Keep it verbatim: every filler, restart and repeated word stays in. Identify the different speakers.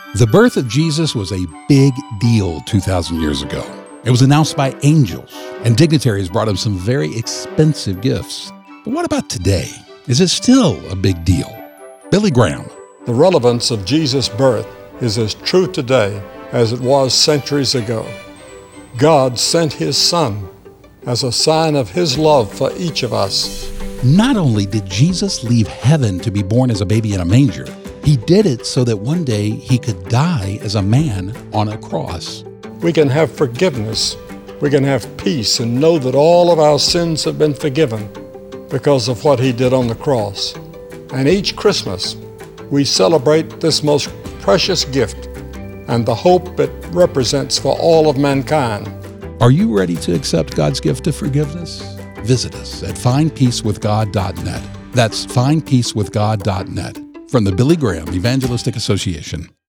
Speaker 1: The birth of Jesus was a big deal two thousand years ago. It was announced by angels, and dignitaries brought him some very expensive gifts. But what about today? Is it still a big deal? Billy Graham.
Speaker 2: The relevance of Jesus' birth is as true today as it was centuries ago. God sent His Son as a sign of His love for each of us.
Speaker 1: Not only did Jesus leave heaven to be born as a baby in a manger, He did it so that one day He could die as a man on a cross.
Speaker 2: We can have forgiveness, we can have peace, and know that all of our sins have been forgiven because of what He did on the cross. And each Christmas, we celebrate this most precious gift and the hope it represents for all of mankind.
Speaker 1: Are you ready to accept God's gift of forgiveness? Visit us at find peace with god dot net. That's find peace with god dot net from the Billy Graham Evangelistic Association.